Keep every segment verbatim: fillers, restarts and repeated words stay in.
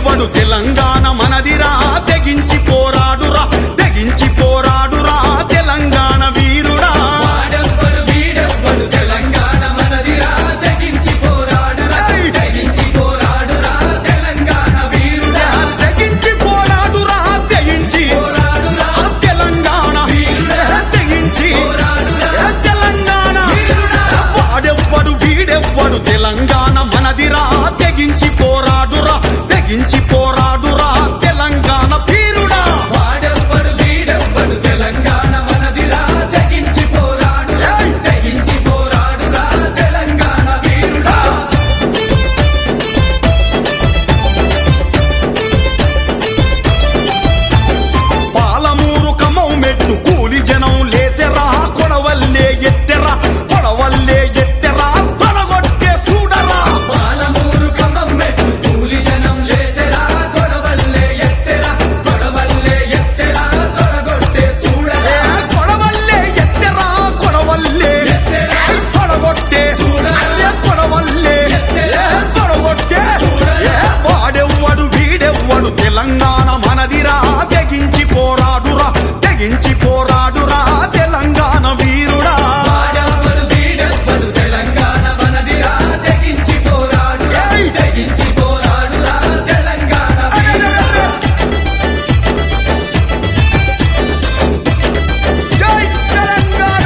వీడెవ్వడు తెలంగాణ మనదిరా తెగించి పోరాడురా తెగించి పోరాడురా తెలంగాణ వీరుడా వాడెవ్వడు వీడెవ్వడు తెలంగాణ మనదిరా తెగించి పోరాడురా తెగించి పోరాడురా తెలంగాణ వీరుడా తెగించి పోరాడురా తెగించి పోరాడురా తెలంగాణ వీరుడా తెగించి పోరాడురా తెలంగాణ వీరుడా వాడెవ్వడు వీడెవ్వడు తెలంగాణ మనదిరా తెగించి పోరాడురా తెగించి పోరాడురా తెలంగాణ వీరుడా వాడెవ్వడు వీడెవ్వడు తెలంగాణ మనదిరా తెగించి పోరాడురా తెగించి పోరాడురా తెలంగాణ వీరుడా పాలమూరు కమౌ మెట్టు కూలి జనం లేసెరా కొడవల్లే ఎత్తెరా కొడవల్లే ఎత్తెరా తొడగొట్టే చూడరా పాలమూరు ఖమ్మం మెట్టు కూలి జనం లేసెరా కొడవల్లే ఎత్తెరా కొడవల్లే ఎత్తెరా తొడగొట్టే చూడరా కొడవల్లే ఎత్తెరా కొడవల్లే తొడగొట్టే అదే కొడవల్లే తొడగొట్టే వాడెవ్వడు వీడెవ్వడు తెలంగాణ మనదిరా తెగించి పోరాడురా తెగించి పోరాడురా తెలంగాణ వీరుడా వాడెవ్వడు వీడెవ్వడు తెలంగాణ మనదిరా తెగించి పోరాడురా తెగించి పోరాడురా తెలంగాణ వీరుడా జై తెలంగాణ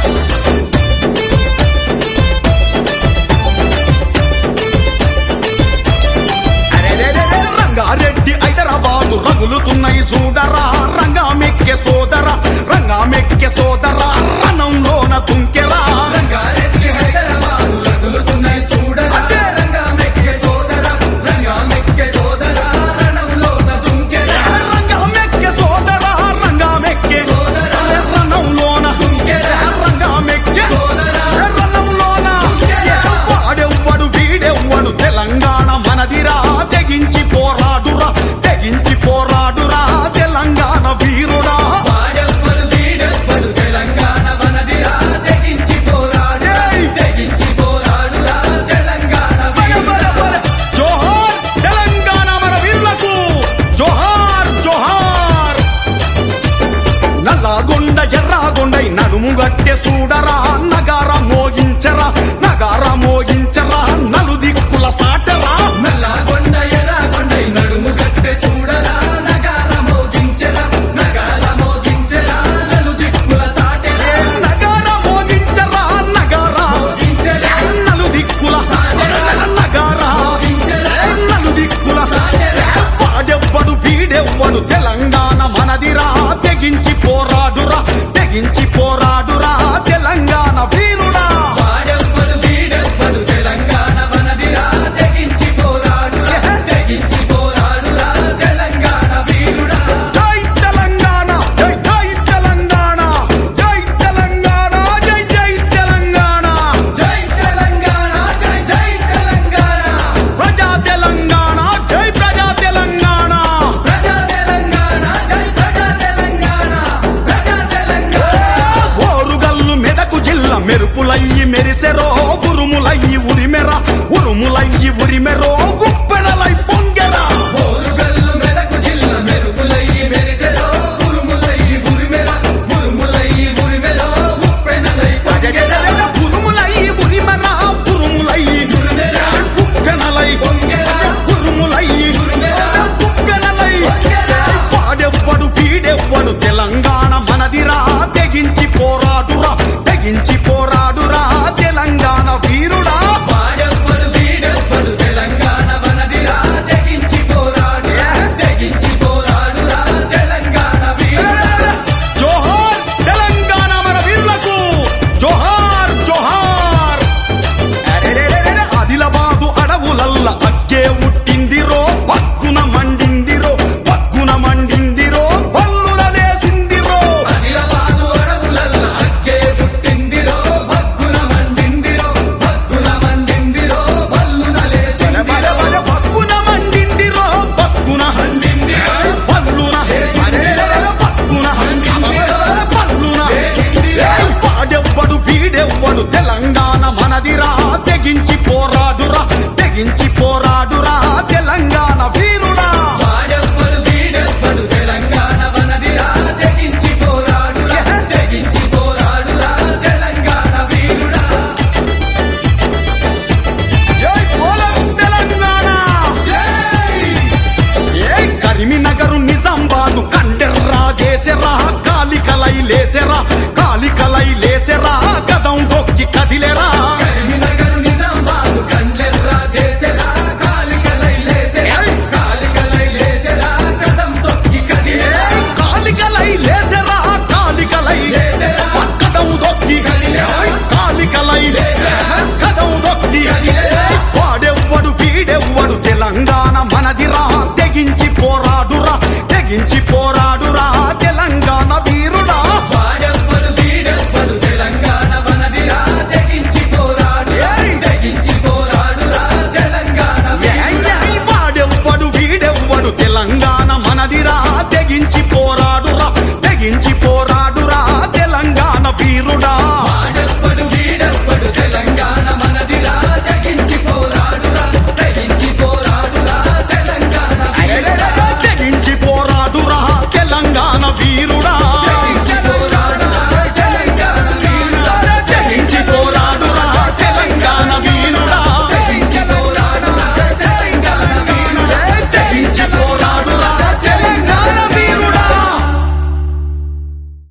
అరెరెరెరె రంగారెడ్డి హైదరాబాదు రగులుతున్నాయి చూడరా రంగా మెక్కె సోదరా రంగా మెక్కె సోదరా రణంలోన తుంకెరా రంగారెడ్డి హైదరాబాదు రగులుతున్నాయి చూడరా రంగా మెక్కే సోదరా రంగా మెక్కే సోదరా రణంలోన దుంకెరా రంగా మెక్కె సోదరా రంగా మెక్కె సోదరా రణంలోన తుంకెరా రంగా మెక్కె సోదరా రణంలోన వాడెవ్వడు వీడెవ్వడు తెలంగాణ మనదిరా తెగించి పోరాడురా తెగించి పోరాడురా తెలంగాణ వీరుడా వాడెవ్వడు వీడెవ్వడు తెలంగాణ మనదిరా తెగించి పోరాడు తెగించి పోరాడురా తెలంగాణ వీరుడా జోహార్ తెలంగాణ మన వీరులకు జోహార్ జోహార్ నల్లగొండ ఎర్రగొండై నడుము గట్టె చూడరా నగార మోగించరా